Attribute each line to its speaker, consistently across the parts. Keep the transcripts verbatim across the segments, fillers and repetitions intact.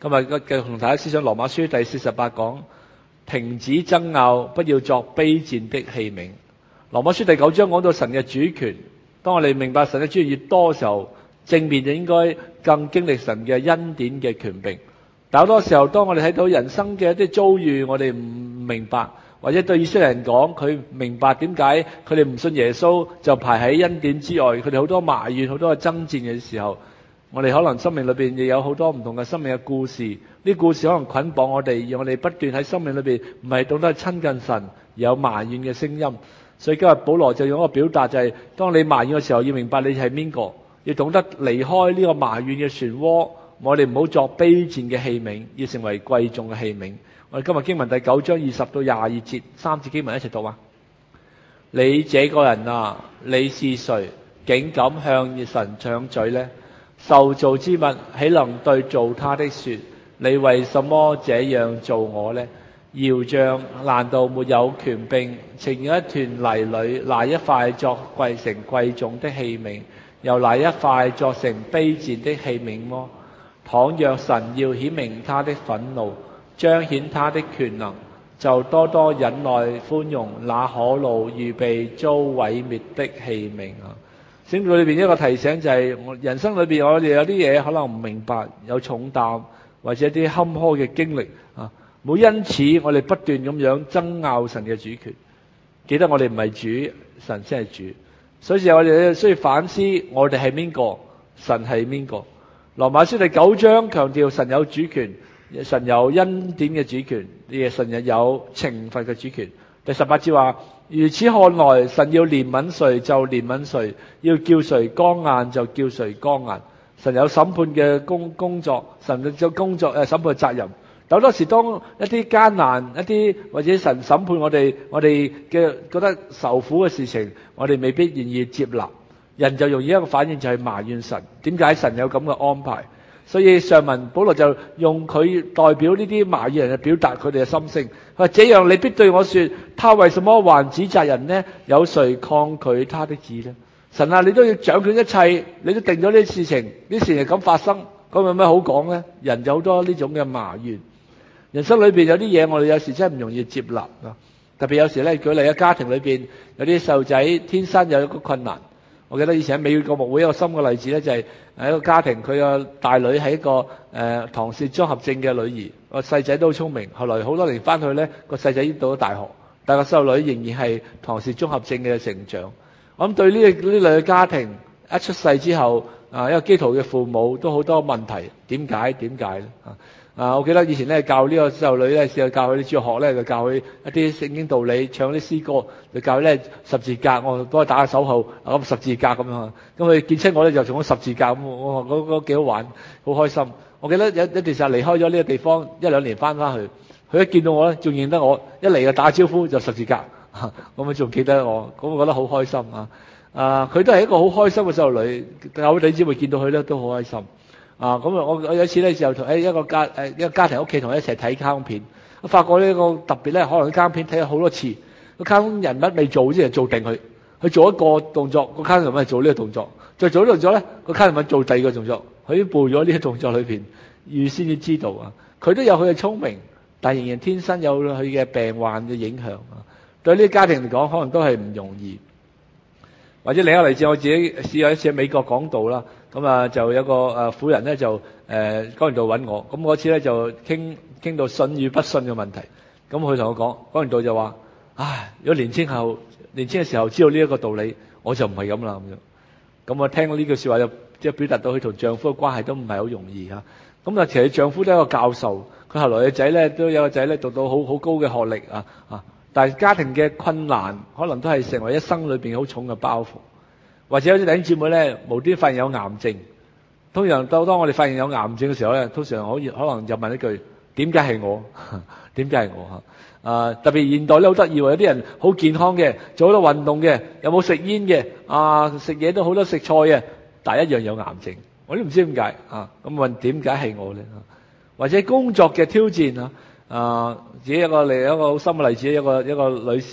Speaker 1: 今日繼續同大家思想羅馬書第四十八講，停止爭拗，不要作卑賤的器皿。羅馬書第九章講到神嘅主權，當我哋明白神嘅主權越多嘅時候，正面就應該更經歷神嘅恩典嘅權柄。但好多時候，當我哋睇到人生嘅一啲遭遇，我哋唔明白，或者對以色列人講，佢明白點解佢哋唔信耶穌就排喺恩典之外，佢哋好多埋怨、好多嘅爭戰嘅時候，我哋可能生命裏邊亦有好多唔同嘅生命嘅故事，呢啲故事可能捆綁我哋，讓我哋不斷喺生命裏邊唔係懂得親近神，而有埋怨嘅聲音。所以今日保羅就用一個表達，就係當你埋怨嘅時候，要明白你係邊個，要懂得離開呢個埋怨嘅漩渦。我哋唔好作卑賤嘅器皿，要成為貴重嘅器皿。我哋今日經文第九章二十到廿二節，三節經文一齊讀啊！你這個人啊，你是誰，竟敢向神掌嘴呢？受造之物豈能對造他的說：你為什麼這樣做我呢？窯匠難道沒有權柄，情願一團泥裏拿一塊作貴成貴重的器皿，又拿一塊作成卑賤的器皿麼？倘若神要顯明他的憤怒，彰顯他的權能，就多多忍耐寬容那可怒預備遭毀滅的器皿啊！聖經裏邊一個提醒就係、是，人生裏邊我哋有啲嘢可能唔明白，有重擔或者啲坎坷嘅經歷啊，唔好因此我哋不斷咁樣爭拗神嘅主權。記得我哋唔係主，神先係主，所以我哋需要反思我哋係邊個，神係邊個。羅馬書第九章強調神有主權，神有恩典嘅主權，亦神又有懲罰嘅主權。第十八節話：如此看來，神要憐憫誰就憐憫誰，要叫誰剛硬就叫誰剛硬。神有審判嘅工工作，神有工作誒審判嘅責任。但好多時當一啲艱難、一啲或者神審判我哋，我哋嘅覺得受苦嘅事情，我哋未必願意接納。人就容易一個反應就係埋怨神，點解神有咁嘅安排？所以上文保羅就用佢代表呢啲埋怨人去表達佢哋嘅心聲。佢話：這樣你必對我說，他為什麼還指責人呢？有誰抗拒他的旨呢？神啊，你都要掌權一切，你都定咗呢啲事情，呢啲事情咁發生，咁有咩好講呢？人有好多呢種嘅埋怨。人生裏邊有啲嘢我哋有時真係唔容易接納啊！特別有時咧，舉例喺家庭裏邊有啲細路仔天生有一個困難。我記得以前喺美國牧會一個深嘅例子咧，就係喺一個家庭，佢個大女係一個誒、呃、唐氏綜合症嘅女兒，個細仔都好聰明。後來好多年翻去咧，個細仔已經到咗大學，但個細路女仍然係唐氏綜合症嘅成長。我諗對呢呢兩個家庭一出世之後，啊一個基督徒嘅父母都好多問題。點解？點解咧？啊啊！我記得以前咧教呢個細路女咧，試過教佢啲主學咧，就教佢一啲聖經道理，唱啲詩歌，就教佢咧十字架，我幫佢打個手號，咁十字架咁樣。咁佢見親我咧就做咗十字架咁，我話嗰嗰幾好玩，好開心。我記得有一段時間離開咗呢個地方一兩年翻返去，佢一見到我咧仲認得我，一嚟就打招呼就十字架，咁佢仲記得我，咁我覺得好開心啊！啊，佢都係一個好開心嘅細路女，教會弟兄姊妹見到佢咧都好開心。啊，咁啊，我我有一次咧就同喺一個家誒一個家庭屋企同佢一齊睇卡通片，我發覺呢個特別咧，可能啲卡通片睇咗好多次，個卡通人物未做之前做定佢，佢做一個動作，個卡通人物做呢個動作，再做呢個動作咧，個卡通人物做第二個動作，佢已經背咗呢個動作裏邊，預先至知道啊。佢都有佢嘅聰明，但仍然天生有佢嘅病患嘅影響啊。對呢啲家庭嚟講，可能都係唔容易。或者另一個例子，我自己試過一次喺美國講道啦，咁啊就有個誒婦人咧就誒講完道揾我，咁嗰次咧就傾傾到信與不信嘅問題，咁佢同我講講完道就話：唉，如果年青後年青嘅時候知道呢一個道理，我就唔係咁啦咁樣。咁我聽到呢句説話就即係表達到佢同丈夫嘅關係都唔係好容易嚇。咁啊，其實丈夫都係一個教授，佢後來嘅仔咧都有個仔咧讀到好好高嘅學歷啊啊！但係家庭嘅困難，可能都係成為一生裏邊好重嘅包袱。或者有啲弟兄姊妹咧，無端發現有癌症。通常當當我哋發現有癌症嘅時候咧，通常可以可能就問一句：點解係我？點解係我？嚇！啊，特別現代咧好得意喎，有啲人好健康嘅，做好多運動嘅，有冇食煙嘅？啊，食嘢都好多食菜嘅，但係一樣有癌症。我都唔知點解啊！咁問點解係我咧？或者工作嘅挑戰啊！啊，自己一個嚟一個好深嘅例子，一個一個女士，咁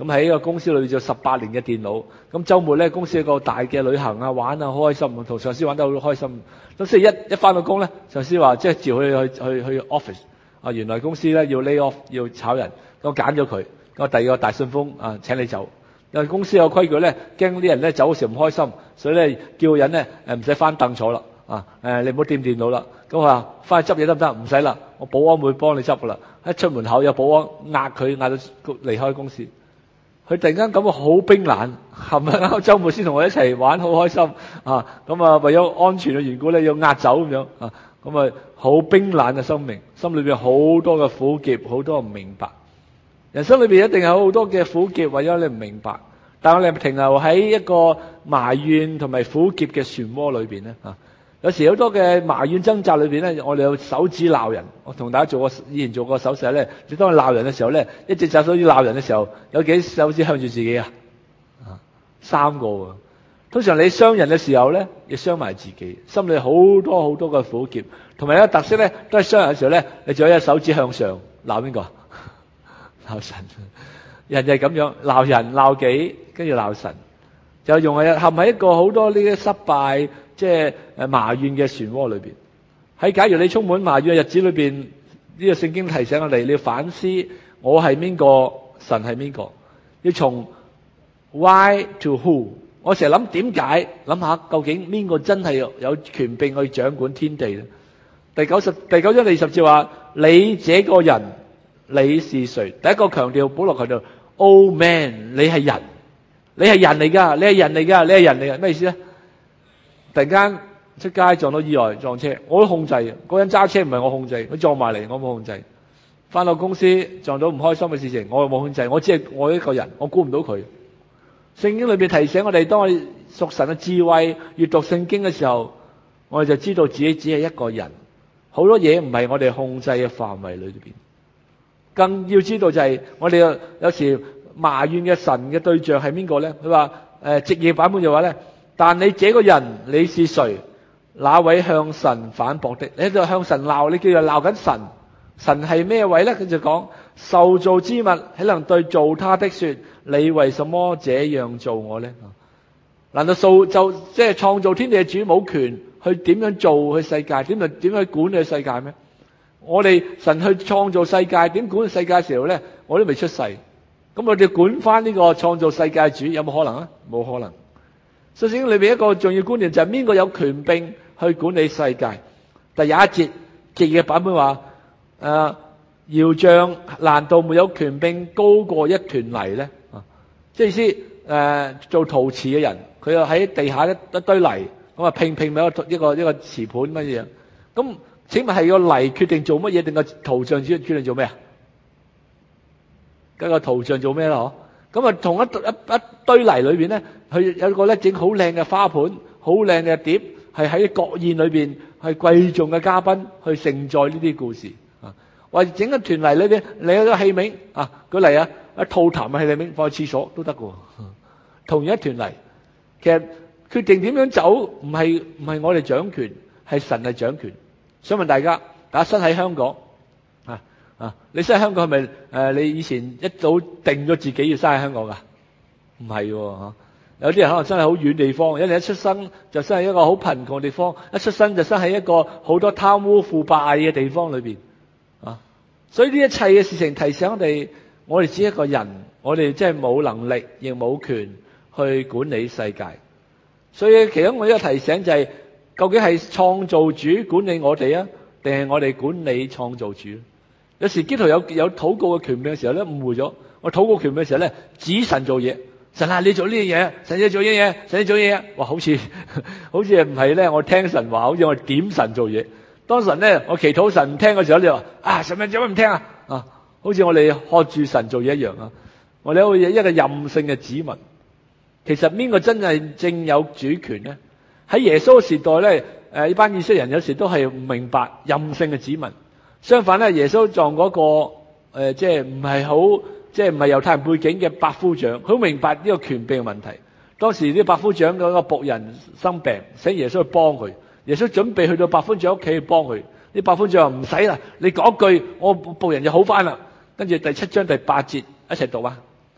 Speaker 1: 咁喺個公司裏做十八年嘅電腦，咁週末咧公司有個大嘅旅行啊，玩啊，好開心，同上司玩得好開心。咁星期一一返到工咧，上司話即係召佢去去去 office，啊原來公司咧要 lay off 要炒人，咁我揀咗佢，咁第二個大信封啊請你走。因為公司有規矩咧，驚啲人咧走嘅時候唔開心，所以咧叫人咧誒唔使翻凳坐啦，啊誒你唔好掂電腦啦。咁我話翻去執嘢得唔得？唔使啦，我保安會幫你執噶啦。一出門口有保安壓佢壓到離開公司。佢突然間感覺好冰冷，琴日啱週末先同我一齊玩，好開心啊！咁啊為咗安全嘅緣故咧，要壓走咁樣啊，咁啊好冰冷嘅生命，心裏邊好多嘅苦澀，好多唔明白。人生裏邊一定有好多嘅苦澀，為咗你唔明白。但係我哋停留喺一個埋怨同埋苦澀嘅漩渦裏邊咧啊！有時好多嘅埋怨掙扎裏邊咧，我哋有手指鬧人。我同大家做過以前做過手勢咧，你當你鬧人嘅時候咧，一隻手指鬧人嘅時候，有幾手指向住自己啊？啊，三個喎。通常你傷人嘅時候咧，亦傷埋自己，心裏好多好多嘅苦澀。同埋一個特色咧，都係傷人嘅時候咧，你仲有一隻手指向上鬧邊個？鬧神。人就係咁樣鬧人鬧己，跟住鬧神，就用係陷喺一個好多呢啲失敗，即係誒埋怨嘅漩渦裏邊。喺假如你充滿埋怨嘅日子裏邊，呢個聖經提醒我哋，你要反思我係邊個，神係邊個，要從 why to who。我成日諗點解，諗下究竟邊個真係有權柄去掌管天地咧？第九十第九章第二十節話：你這個人，你是誰？第一個強調，保羅強調 ，Oh man，你係人，你係人嚟噶，你係人嚟噶，你係人嚟噶，咩意思咧？突然間出街撞到意外撞車，我都控制嘅。嗰人揸車唔係我控制，佢撞埋嚟我冇控制。翻到公司撞到唔開心嘅事情，我又冇控制，我只係我一個人，我估唔到佢。聖經裏邊提醒我哋，當我哋屬神嘅智慧閱讀聖經嘅時候，我哋就知道自己只係一個人，好多嘢唔係我哋控制嘅範圍裏邊。更要知道就係我哋有有時埋怨嘅神嘅對象係邊個咧？佢話誒，直譯版本就話咧，但你這個人你是誰？那位向神反駁的，你喺度向神鬧，你叫做鬧緊神。神係咩位咧？佢就講受造之物豈能對造他的說：你為什麼這樣做我咧？難道造就即係創造天地嘅主冇權去點樣做去世界？點樣點樣去管理世界咩？我哋神去創造世界，點管理世界嘅時候咧，我都未出世，咁我哋管翻呢個創造世界主有冇可能啊？冇可能。所以聖經裏邊一個重要觀念就係邊個有權柄去管理世界？第廿一節直譯嘅版本話：誒、呃，窯匠難道沒有權柄高過一團泥咧？啊，即係意思誒、呃，做陶瓷嘅人，佢又喺地下一一堆泥，咁啊拼拼埋一個一個一個瓷盤乜嘢？咁請問係個泥決定做乜嘢，定個陶匠決定做咩啊？咁個陶匠做咩啦？嗬，咁啊同一一一堆泥裏邊咧，佢有一個咧整好靚嘅花盤，好靚嘅碟，係喺國宴裏邊係貴重嘅嘉賓去盛載呢啲故事啊。或者整一團泥裏邊，你有個器皿啊，舉例啊，一吐痰嘅器皿放喺廁所都得㗎。同樣一團泥，其實決定點樣走，唔係唔係我哋掌權，係神係掌權。想問大家，大家身喺香港啊啊！你身喺香港係咪誒？你以前一早定咗自己要生喺香港噶？唔係喎，有啲人可能生喺好遠地方，有啲人一出生就生喺一個好貧窮嘅地方，一出生就生喺一個好多貪污腐敗嘅地方裏邊啊！所以呢一切嘅事情提醒我哋，我哋只係一個人，我哋真係冇能力，亦冇權去管理世界。所以其中我一個提醒就係、是。究竟係創造主管理我哋啊，定係我哋管理創造主？有時基督徒有有禱告嘅權柄嘅時候咧，誤會咗。我禱告權柄嘅時候咧，指神做嘢，神啊你做呢樣嘢，神你做呢樣嘢，神你做嘢，哇好似好似唔係咧，我聽神話，好似我點神做嘢。當神咧我祈禱神唔聽嘅時候，你話啊神啊做乜唔聽啊？啊，好似我哋喝住神做嘢一樣啊！我哋好似一個任性嘅子民。其實邊個真係正有主權咧？喺耶穌嘅時代咧，誒呢班以色列人有時都係唔明白任性嘅子民。相反咧，耶穌撞嗰個誒，即係唔係好，即係唔係猶太人背景嘅百夫長，佢好明白呢個權柄嘅問題。當時啲百夫長嗰個僕人生病，請耶穌去幫佢。耶穌準備去到百夫長屋企去幫佢，啲百夫長話唔使啦，你講句，我僕人就好翻啦。跟住第七章第八節一齊讀啊！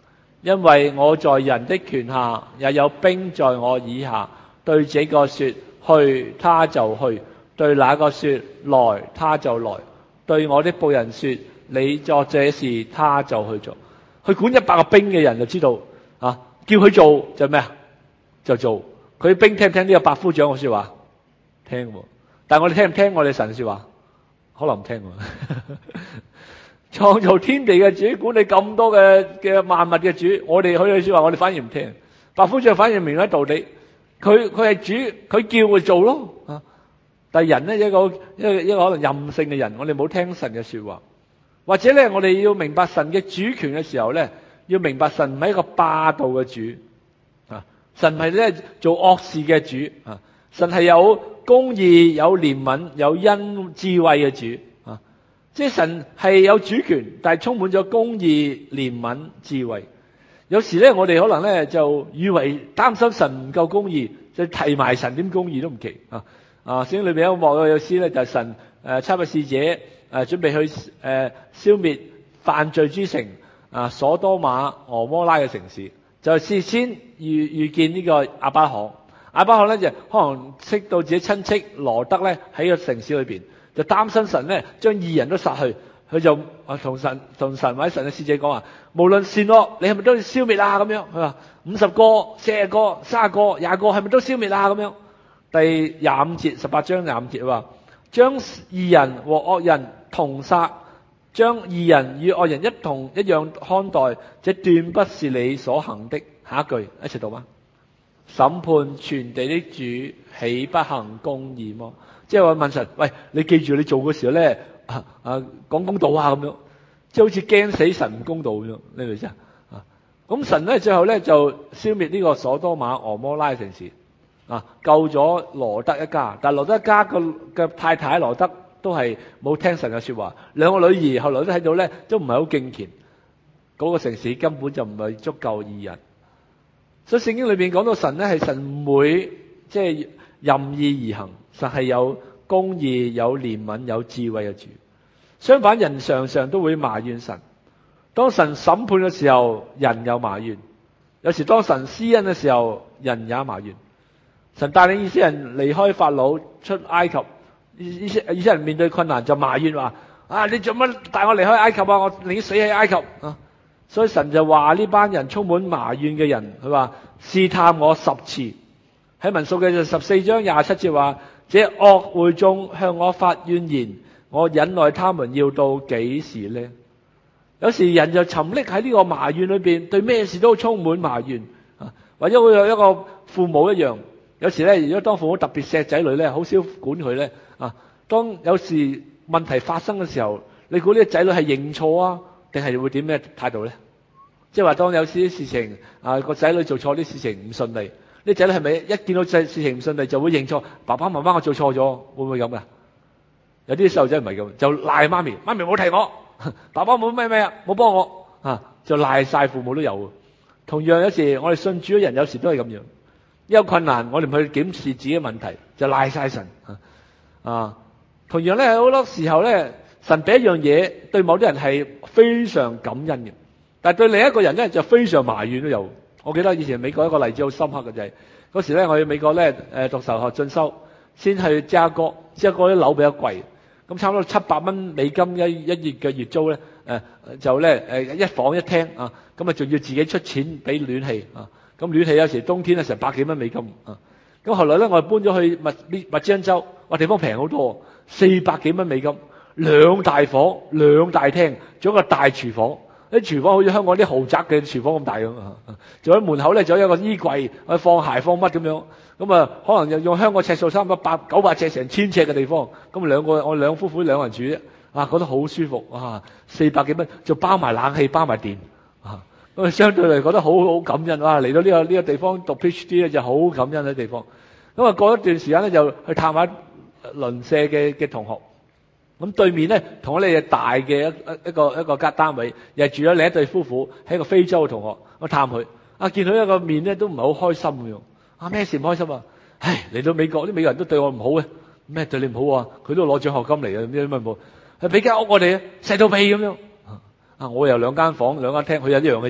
Speaker 1: 因為我在人的權下，也有兵在我以下。對這個說去，他就去；對那個說來，他就來；對我的僕人說你作這事，他就去做。佢管一百個兵嘅人就知道啊，叫佢做就咩啊？就做。佢兵聽唔聽呢個百夫長嘅說話？聽喎。但係我哋聽唔聽我哋神嘅說話？可能唔聽喎。創造天地嘅主，管理咁多嘅嘅萬物嘅主，我哋佢嘅說話，我哋反而唔聽。百夫長反而明咗道理。佢佢係主，佢叫佢做咯啊！但係人咧，一個一個一個可能任性嘅人，我哋冇聽神嘅說話，或者咧，我哋要明白神嘅主權嘅時候咧，要明白神唔係一個霸道嘅主啊！神係咧做惡事嘅主啊！神係有公義、有憐憫、有恩智慧嘅主啊！即係神係有主權，但係充滿咗公義、憐憫、智慧。有時咧，我哋可能咧就以為擔心神唔夠公義，就提埋神點公義都唔奇啊！啊，聖經裏邊有一幕有詩咧，就係、是、神誒差派使者誒、呃、準備去誒、呃、消滅犯罪之城啊，所多瑪、俄摩拉嘅城市，就事先預預見呢個亞巴罕。亞巴罕咧就可能識到自己親戚羅德咧喺個城市裏邊，就擔心神咧將義人都殺去。佢就啊同神同神或者神嘅使者講話，無論善惡，你係咪都要消滅啊？咁樣佢話五十個、四十個、三十個、廿個，係咪都消滅啊？咁樣第廿五節十八章廿五節話，將義人和惡人同殺，將義人與惡人一同一樣看待，這斷不是你所行的。下一句一齊讀嗎？審判全地的主，豈不行公義麼？即係我問神，喂，你記住你做嘅時候咧。啊啊講公道啊咁樣，即係好似驚死神唔公道咁樣，你明唔明啊？啊，咁神咧最後咧就消滅呢個所多瑪、俄摩拉嘅城市，啊救咗羅德一家，但係羅德一家個嘅太太羅德都係冇聽神嘅說話，兩個女兒後來都睇到咧都唔係好敬虔，嗰個城市根本就唔係足夠義人，所以聖經裏邊講到神咧係神唔會即係任意而行，神係有公義、有憐憫、有智慧嘅主。相反，人常常都會埋怨神。當神審判嘅時候，人又埋怨；有時當神施恩嘅時候，人也埋怨。神帶領以色列人離開法老出埃及，以色以色列人面對困難就埋怨話：啊，你做乜帶我離開埃及啊？我寧願死喺埃及啊！所以神就話呢班人充滿埋怨嘅人，佢話試探我十次。喺民數記嘅十四章廿七節話：這惡會眾向我發怨言，我忍耐他們要到幾時呢？有時人就沉溺喺呢個埋怨裏邊，對咩事都充滿埋怨啊，或者會有一個父母一樣。有時咧，如果當父母特別錫仔女咧，好少管佢咧啊。當有時問題發生嘅時候，你估呢個仔女係認錯啊，定係會點咩態度咧？即係話當有啲事情啊，個仔女做錯啲事情唔順利，呢仔女係咪一見到事情唔順利就會認錯？爸爸媽媽我做錯咗，會唔會咁噶？有啲細路仔唔係咁，就賴媽咪，媽咪冇提我，爸爸冇咩咩啊，冇幫我啊，就賴晒父母都有。同樣有時我哋信主嘅人，有時都係咁樣。一有困難，我哋唔去檢視自己嘅問題，就賴晒神啊。同樣咧，好多時候咧，神俾一樣嘢對某啲人係非常感恩嘅，但係對另一個人咧就非常埋怨都有。我記得以前美國一個例子好深刻嘅就係、是、嗰時咧，我去美國咧誒讀神學進修，先去芝加哥，芝加哥啲樓比較貴，咁差唔多七百蚊美金一一月嘅月租咧，誒、呃、就咧誒一房一廳啊，咁啊仲要自己出錢俾暖氣啊。咁暖氣有時冬天咧成百幾蚊美金啊！咁後來咧我哋搬咗去密密張州，哇地方平好多，四百幾蚊美金，兩大房兩大廳，仲有一個大廚房，啲廚房好似香港啲豪宅嘅廚房咁大咁啊！仲喺門口咧仲有一個衣櫃，去放鞋放乜咁樣，咁啊可能又用香港尺數差唔多八九百尺成千尺嘅地方，咁兩個我兩夫婦兩人住啫，啊覺得好舒服啊！四百幾蚊就包埋冷氣包埋電啊！咁啊，相對嚟覺得好好感恩哇！嚟到呢個呢個地方讀 PhD 咧，就好感恩嘅地方。咁啊，過一段時間咧，就去探下鄰舍嘅嘅同學。咁對面咧，同我哋大嘅一一個一個間單位，又係住咗另一對夫婦，係一個非洲嘅同學。我探佢，啊見佢一個面咧都唔係好開心嘅樣。啊咩事唔開心啊？唉，嚟到美國啲美國人都對我唔好嘅。咩對你唔好啊？佢都攞獎學金嚟嘅，咩乜冇？係俾間屋我哋啊，細到屁咁樣。啊！我有兩間房兩間廳，佢有一樣嘅啫。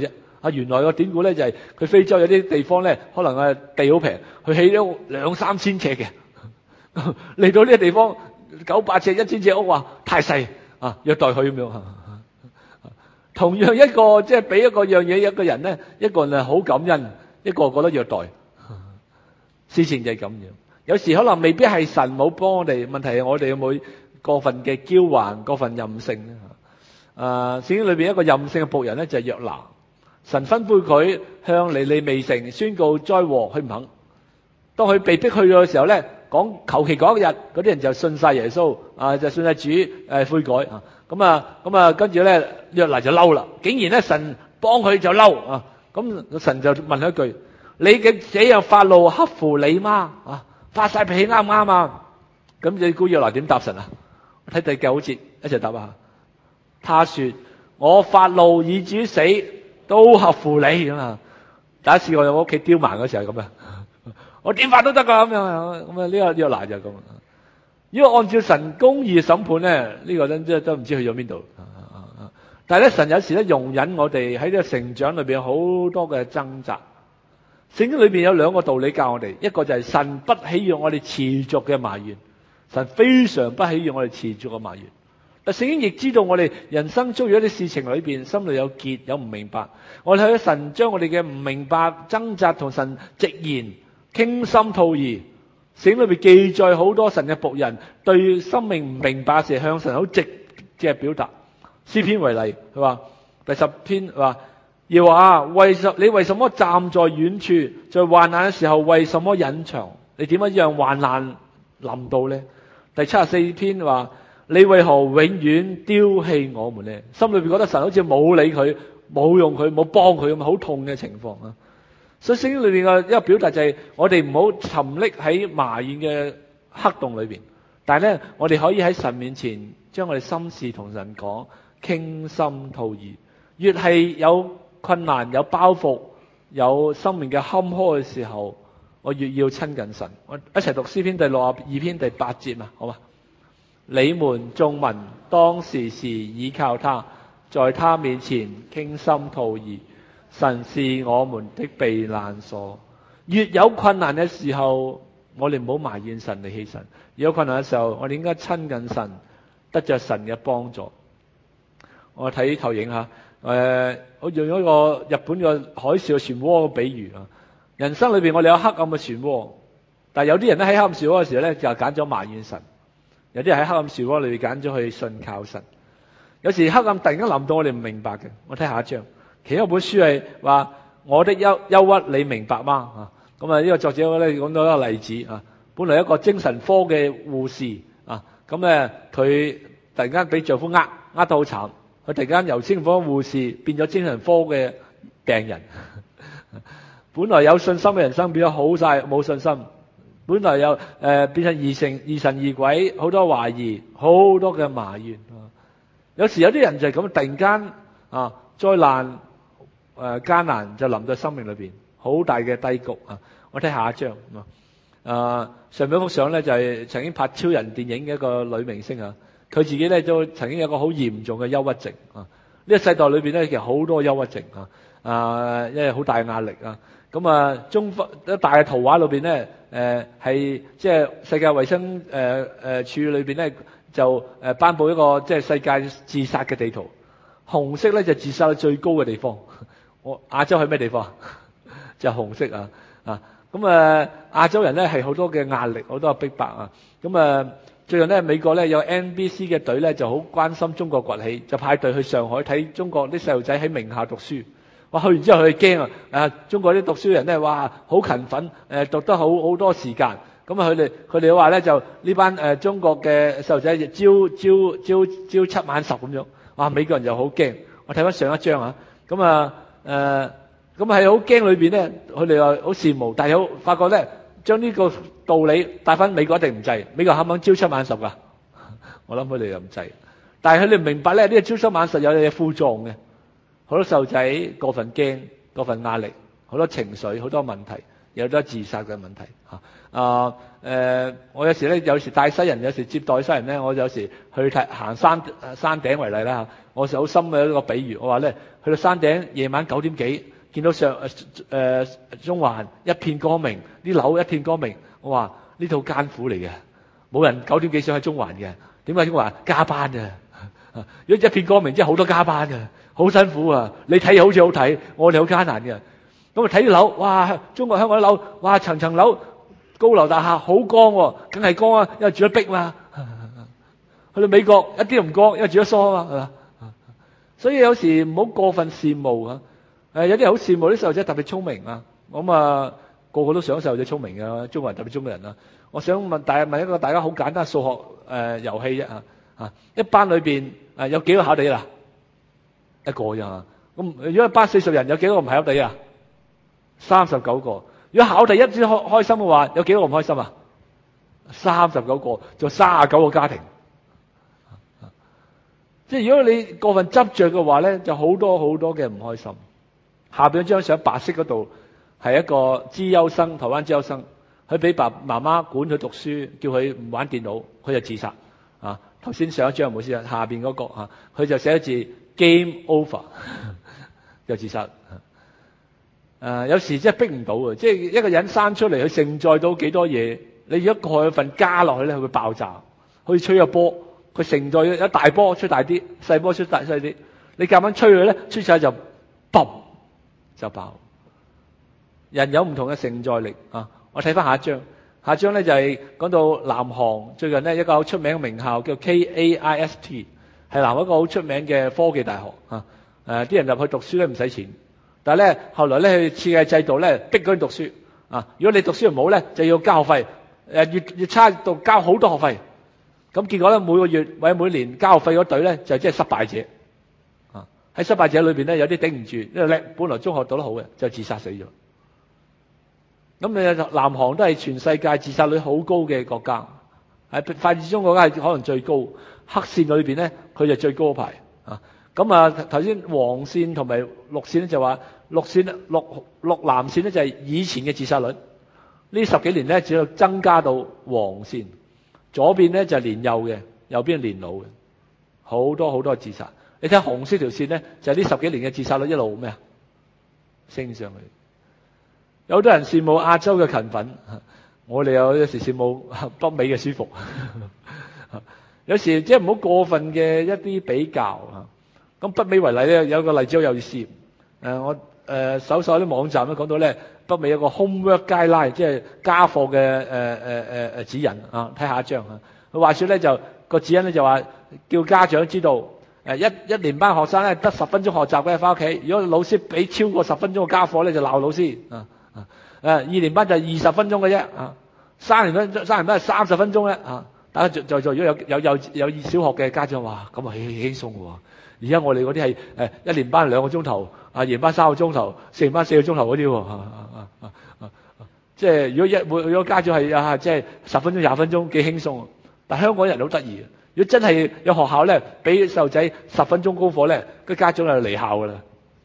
Speaker 1: 啊，原來個典故咧就係佢非洲有啲地方咧，可能係地好平，佢起咗兩三千尺嘅，嚟到呢個地方九百尺、一千尺屋話太細啊，虐待佢咁樣。同樣一個即係俾一個樣嘢一個人咧，一個人係好感恩，一個覺得虐待。事情就係咁樣。有時可能未必係神冇幫我哋，問題係我哋有冇過分嘅驕橫、過分任性咧？啊，聖經裏邊一個任性嘅僕人咧就係約拿。神吩咐佢向尼尼微城宣告災禍，佢唔肯。當佢被逼去到嘅時候咧，講求其講一日，嗰啲人就信晒耶穌，啊就信晒主，誒悔改啊。咁啊咁啊，跟住咧約拿就嬲啦，竟然咧神幫佢就嬲啊。咁神就問佢一句：你嘅這樣發怒合乎你嗎？啊，發晒脾氣啱唔啱啊？咁你估約拿點答神啊？睇第九節一齊答下。他說：我發怒以至於死，都合乎你咁啊！第一次我喺我屋企刁蠻嗰時候係咁啊，我點發都得噶咁樣，咁啊呢個約拿就咁。如果按照神公義審判咧，呢個真真都唔知去咗邊度。但係咧，神有時咧容忍我哋喺呢個成長裏邊好多嘅掙扎。聖經裏邊有兩個道理教我哋，一個就係神不喜悅我哋持續嘅埋怨，神非常不喜悅我哋持續嘅埋怨。但聖經亦知道我哋人生遭遇一啲事情裏邊，心裏有結有唔明白。我哋睇神將我哋嘅唔明白、掙扎同神直言傾心吐意。聖經裏邊記載好多神嘅僕人對生命唔明白時向神好直嘅表達。詩篇為例，佢話第十篇話：耶和華，為什你為什麼站在遠處，在患難嘅時候為什麼隱藏？你點樣讓患難臨到呢？第七十四篇話：你為何永遠丟棄我們呢？心裏邊覺得神好似冇理佢、冇用佢、冇幫佢咁，好痛嘅情況啊！所以聖經裏邊嘅一個表達就係我哋唔好沉溺喺埋怨嘅黑洞裏邊，但係咧我哋可以喺神面前將我哋心事同神講，傾心吐意。越係有困難、有包袱、有生命嘅坎坷嘅時候，我越要親近神。我一齊讀詩篇第六十二篇第八節嘛，好嘛？你們眾民當時時倚靠他，在他面前傾心吐意。神是我們的避難所。越有困難嘅時候，我哋唔好埋怨神離棄神。越有困難嘅時候，我哋應該親近神，得着神嘅幫助。我睇投影下，誒、呃，我用咗一個日本嘅海嘯漩渦嘅比喻啊。人生裏邊我哋有黑暗嘅漩渦，但係有啲人咧喺黑暗漩渦嘅時候咧，就揀咗埋怨神。有啲人喺黑暗漩渦裏邊揀咗去信靠神。有時黑暗突然間臨到我哋唔明白嘅，我睇下一章。其中一本書係話我的憂憂鬱你明白嗎？啊，咁啊呢個作者咧講到一個例子啊，本來一個精神科嘅護士啊，咁咧佢突然間俾丈夫呃呃到好慘，佢突然間由精神科護士變咗精神科嘅病人。本來有信心嘅人生變咗好晒冇信心，本來有誒、呃、變成疑神疑神疑鬼，好多懷疑，好多嘅埋怨。啊、有時有啲人就係咁，突然間啊災難。誒、呃，艱難就臨到生命裏邊，好大嘅低谷啊！我睇下一張啊、呃，上面一幅相咧就係、是、曾經拍超人電影嘅一個女明星啊，佢自己咧都曾經有個好嚴重嘅憂鬱症啊。呢、這個世代裏邊咧其實好多憂鬱症啊，啊，因為好大壓力啊。咁啊，中方一大嘅圖畫裏邊咧，誒係即係世界衛生誒誒、呃、處裏邊咧就誒頒布一個即係世界自殺嘅地圖，紅色咧就自殺率最高嘅地方。我亞洲係咩地方？就係紅色啊啊！咁啊，亞洲人咧係好多嘅壓力，好多嘅逼迫啊！咁啊，最近咧美國咧有 N B C 嘅隊咧就好關心中國崛起，就派隊去上海睇中國啲細路仔喺名校讀書。哇！去完之後佢哋驚啊！啊，中國啲讀書人咧哇好勤奮，誒讀得好好多時間。咁啊，佢哋佢哋話咧就呢班誒中國嘅細路仔朝朝朝朝七晚十咁樣。哇！美國人就好驚。我睇翻上一張啊，咁啊。誒，咁係好驚裏邊咧，佢哋話好羨慕，但係好發覺咧，將呢個道理帶翻美國一定唔制，美國肯唔肯朝七晚十噶？我諗佢哋又唔制，但係佢哋唔明白咧，呢個朝七晚十有嘢副作用嘅，好多細路仔過分驚，過分壓力，好多情緒，好多問題，有好多自殺嘅問題吓。啊，誒，我有時咧，有時帶西人，有時接待西人咧，我有時去睇行山山頂為例啦吓，我就好深嘅一個比喻，我話咧。去到山頂，夜晚九點幾， 見到上誒誒中環一片光明，啲樓一片光明，我話呢套艱苦嚟嘅，冇人九點幾想喺中環嘅，點解中環加班嘅？如果一片光明，即係好多加班嘅，好辛苦啊！你睇好似好睇，我哋好艱難嘅。咁啊睇啲樓，哇！中國香港啲樓，哇層層樓高樓大廈好光喎，梗係光啊，因為住得逼嘛。去到美國一啲都唔光，因為住得疏啊嘛，係嘛？所以有時唔好過分羨慕啊！誒有啲人好羨慕啲細路仔特別聰明啊！咁啊個個都想細路仔聰明嘅，中國人特別中國人啊！我想問大家問一個大家好簡單數學誒遊戲啫啊！啊一班裏邊誒有幾個考第一啊？一個啫嘛。咁如果一班四十人有幾個唔係考第一啊？三十九個。如果考第一先開開心嘅話，有幾個唔開心啊？三十九個，就三十九個家庭。即係如果你過分執着嘅話咧，就好多好多嘅唔開心。下邊一張相白色嗰度係一個資優生，台灣資優生，佢俾爸媽媽管佢讀書，叫佢唔玩電腦，佢就自殺。啊，頭先上一張冇事啊，下邊嗰個啊，佢就寫咗字 game over， 就自殺。誒、啊，有時真係逼唔到啊！即係一個人生出嚟，佢承載到幾多嘢，你如果蓋份加落去咧，佢會爆炸，好似吹個波。佢承載一大波出大啲，細波出大細啲。你夾硬吹佢咧，吹晒就嘣就爆。人有唔同嘅承載力啊！我睇翻下一張，下一張咧就係講到南韓最近呢一個好出名嘅名校叫 K A I S T， 係南韓一個好出名嘅科技大學啊。誒，啲人入去讀書咧唔使錢，但係咧後來咧佢設計制度咧逼佢哋讀書啊。如果你讀書唔好咧，就要交學費，誒越越差到交好多學費。咁結果咧，每個月或者每年交學費嗰隊咧，就即係失敗者啊！喺失敗者裏邊咧，有啲頂唔住，因為叻，本來中學讀得好嘅，就自殺死咗。咁你南韓都係全世界自殺率好高嘅國家，喺發展中國家係可能最高。黑線裏邊咧，佢就最高一排啊！咁啊，頭先黃線同埋綠線咧就話，綠線綠綠藍線咧就係以前嘅自殺率，呢十幾年咧只有增加到黃線。左邊咧就係年幼嘅，右邊係年老嘅，好多好多自殺。你睇紅色條線咧，就係呢十幾年嘅自殺率一路咩啊升上去。有好多人羨慕亞洲嘅勤奮，我哋有有時羨慕北美嘅舒服。有時即係唔好過分嘅一啲比較啊。咁北美為例咧，有個例子好有意思。誒我誒搜索啲網站都講到咧，北美有個 homework guideline，即係家課嘅誒誒誒誒指引啊。睇下一張啊。佢話說咧就個指引咧就話叫家長知道誒一一年班學生咧得十分鐘學習嘅翻屋企，如果老師俾超過十分鐘嘅家課咧就鬧老師啊啊。誒二年班就係二十分鐘嘅啫啊。三年班三年班係三十分鐘咧啊。大家在座如果有有有有小學嘅家長話咁啊，輕鬆喎。而家我哋嗰啲係誒一年班兩個鐘頭，啊二年班三個鐘頭，四年班四個鐘頭嗰啲喎，啊啊啊啊啊！即係如果一每如果家長係啊，即係十分鐘廿分鐘幾輕鬆。但香港人好得意，如果真係有學校咧，俾細路仔十分鐘功課咧，個家長就離校噶啦。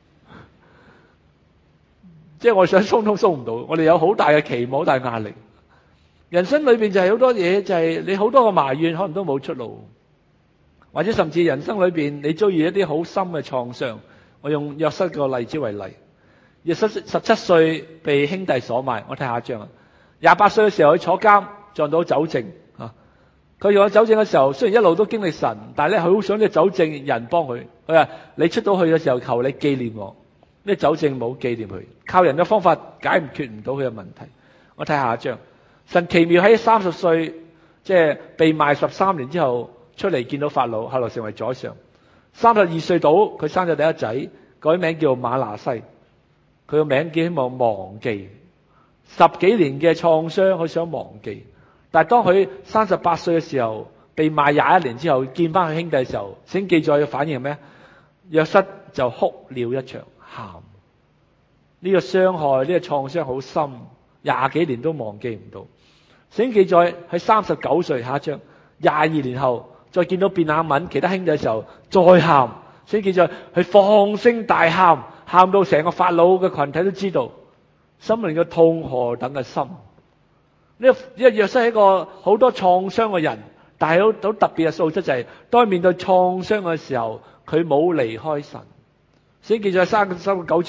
Speaker 1: 即係我想鬆都鬆唔到，我哋有好大嘅期望，好大壓力。人生裏邊就係好多嘢，就係你好多個埋怨，可能都冇出路。或者甚至人生裏邊你遭遇一啲好深嘅創傷。我用約瑟個例子為例，約瑟十七歲被兄弟所賣。我睇下一張啊，廿八歲嘅時候佢坐監，撞到酒政啊。佢用咗酒政嘅時候，雖然一路都經歷神，但係咧佢好想呢個酒政人幫佢。佢話你出到去嘅時候，求你紀念我。呢個酒政冇紀念佢，靠人嘅方法解決唔到佢嘅問題。我睇下一張，神奇妙喺三十歲即係被賣十三年之後。出嚟見到法老，後來成為宰相。三十二歲到，佢生咗第一仔，改名叫馬拿西。佢個名叫希望忘記十幾年嘅創傷，佢想忘記。但係當佢三十八歲嘅時候，被賣廿一年之後，見翻佢兄弟嘅時候，請記載嘅反應係咩？約瑟就哭了一場，喊。呢個傷害，呢個創傷好深，廿幾年都忘記唔到。請記載喺三十九歲，下一章廿二年後。再見到便雅憫其他兄弟嘅時候，再喊，所以記住佢放聲大喊，喊到成個法老嘅群體都知道，心靈嘅痛何等嘅深。呢個呢個約瑟係一個好多創傷嘅人，但係好好特別嘅素質就係、是，當面對創傷嘅時候，佢冇離開神。所以記住三三十九章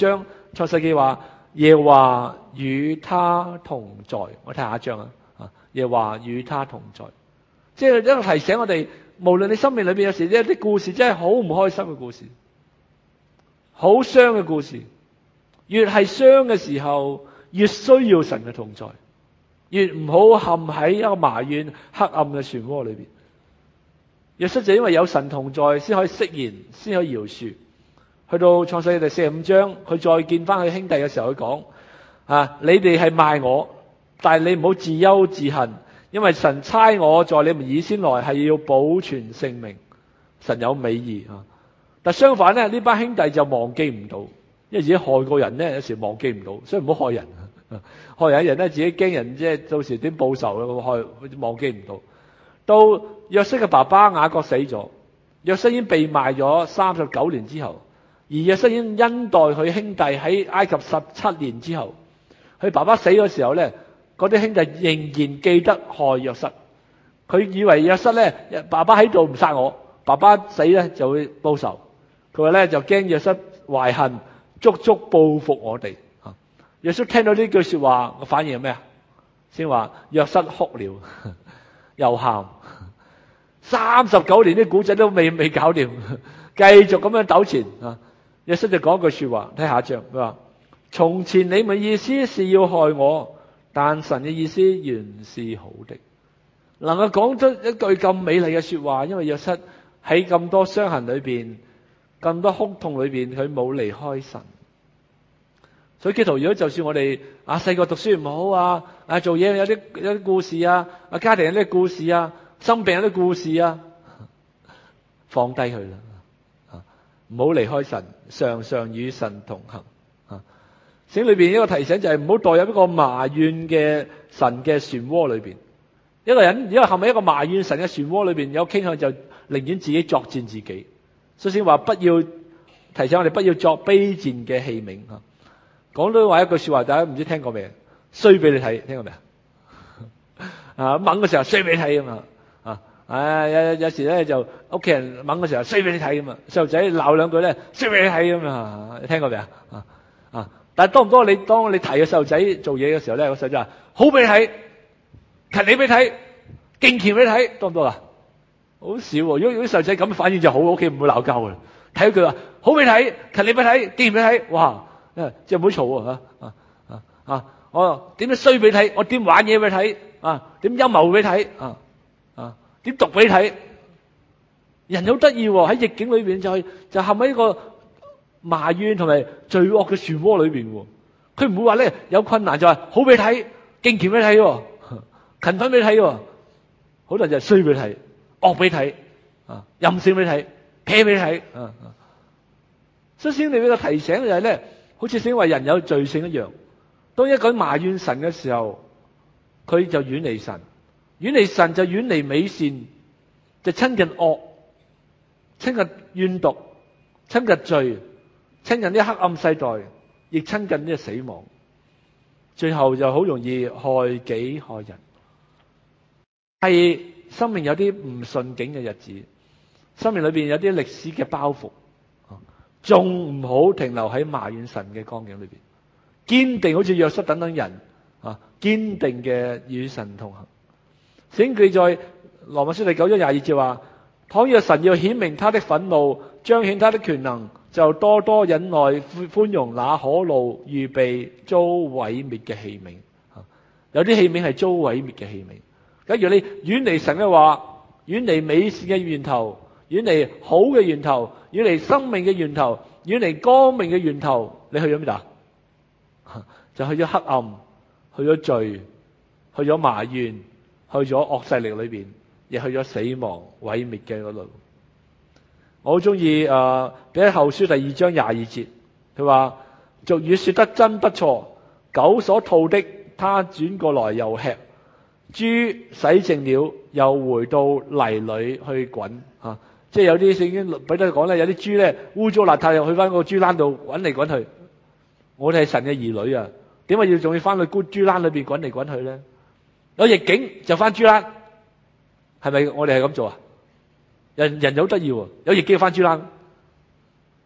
Speaker 1: 創世記話耶和華與他同在。我睇下一章啊，啊耶和華與他同在，即係一個提醒我哋，無論你生命裏邊有時一啲故事真係好唔開心嘅故事，好傷嘅故事，越係傷嘅時候，越需要神嘅同在，越唔好陷喺一個埋怨黑暗嘅漩渦裏邊。約瑟就因為有神同在，先可以釋然，先可以饒恕。去到創世記第四十五章，佢再見翻佢兄弟嘅時候，佢講：啊，你哋係賣我，但係你唔好自憂自恨，因為神差我在你們以先來，係要保存性命。神有美意啊！但相反咧，呢班兄弟就忘記唔到，因為自己害過人咧，有時忘記唔到，所以唔好害人。害人人咧，自己驚人即係到時點報仇咯，害忘記唔到。到約瑟嘅爸爸雅各死咗，約瑟已經被賣咗三十九年之後，而約瑟已經恩待佢兄弟喺埃及十七年之後，佢爸爸死嘅時候咧，嗰啲兄弟仍然記得害約瑟，佢以為約瑟咧，爸爸喺度唔殺我，爸爸死咧就會報仇，佢話咧就驚約瑟懷恨，足足報復我哋。約瑟聽到呢句說話，個反應係咩啊？先話約瑟哭了，又喊。三十九年啲古仔都未未搞掂，繼續咁樣糾纏啊！約瑟就講一句說話，睇下一章，佢話：從前你們意思是要害我，但神嘅意思原是好的。能夠講出一句咁美麗嘅說話，因為約瑟喺咁多傷痕裏邊，咁多哭痛裏邊，佢冇離開神。所以基督徒，如果就算我哋啊細個讀書唔好啊，啊做嘢有啲有啲故事啊，啊家庭有啲故事啊，生病有啲故事啊，放低佢啦，啊唔好離開神，常常與神同行啊。聖經裏邊一個提醒就係唔好墮入一個埋怨嘅神嘅漩渦裏邊。一個人如果陷喺一個埋怨神嘅漩渦裏邊，有傾向就寧願自己作戰自己。所以先話不要提醒我哋不要作卑賤嘅器皿啊。講到話一句說話，大家唔知聽過未？衰俾你睇，聽過未啊？啊，猛嘅時候衰俾你睇啊嘛！啊，啊有有時咧就屋企人猛嘅時候衰俾你睇啊嘛！細路仔鬧兩句咧衰俾你睇啊嘛！你聽過未啊？啊啊！但係多唔多你當你提嘅細路仔做嘢嘅時候咧，個細路仔話好俾你睇，勤力俾你睇，敬虔俾你睇，多唔多啊？好少喎！如果如果細路仔咁反應就好，屋企唔會鬧交噶啦。睇一句話好俾你睇，勤力俾你睇，敬虔俾你睇，哇！即係唔好嘈啊！啊啊啊！我點樣衰俾你睇？我點玩嘢俾你睇？啊，點陰謀俾你睇？啊啊，點毒俾你睇？人好得意喎！喺逆境裏邊就係就陷喺一個埋怨同埋罪惡嘅漩渦裏邊。佢唔會話咧有困難就話好俾你睇，敬虔俾你睇，勤奮俾你睇。好多人就係衰俾你睇，惡俾你睇，啊，任性俾你睇，撇俾你睇。啊啊！所以先你俾個提醒就係咧。好似因為人有罪性一樣，當一個人埋怨神嘅時候，佢就遠離神，遠離神就遠離美善，就親近惡，親近怨毒，親近罪，親近啲黑暗世代，亦親近呢個死亡，最後就好容易害己害人。係生命有啲唔順境嘅日子，生命裏邊有啲歷史嘅包袱。仲唔好停留喺埋怨神嘅光景裏邊，堅定好似約瑟等等人啊，堅定嘅與神同行。聖經記載羅馬書第九章廿二節話：倘若神要顯明他的憤怒，彰顯他的權能，就多多忍耐寬容那可怒預備遭毀滅嘅器皿。有啲器皿係遭毀滅嘅器皿。假如你遠離神嘅話，遠離美善嘅源頭，遠離好嘅源頭，遠離生命嘅源頭，遠離光明嘅源頭，你去咗邊度？就去咗黑暗，去咗罪，去咗埋怨，去咗惡勢力裏邊，亦去咗死亡毀滅嘅嗰度。我好中意誒，彼得後書第二章廿二節，佢話俗語說得真不錯，狗所吐的，他轉過來又吃；豬洗淨了，又回到泥裏去滾。吓。即係有啲聖經俾得講咧，有啲豬咧污糟邋遢又去翻個豬欄度滾嚟滾去。我哋係神嘅兒女啊，點解要仲要翻去豬欄裏邊滾嚟滾去咧？有逆境就翻豬欄，係咪我哋係咁做啊？人人好得意喎，有逆境翻豬欄。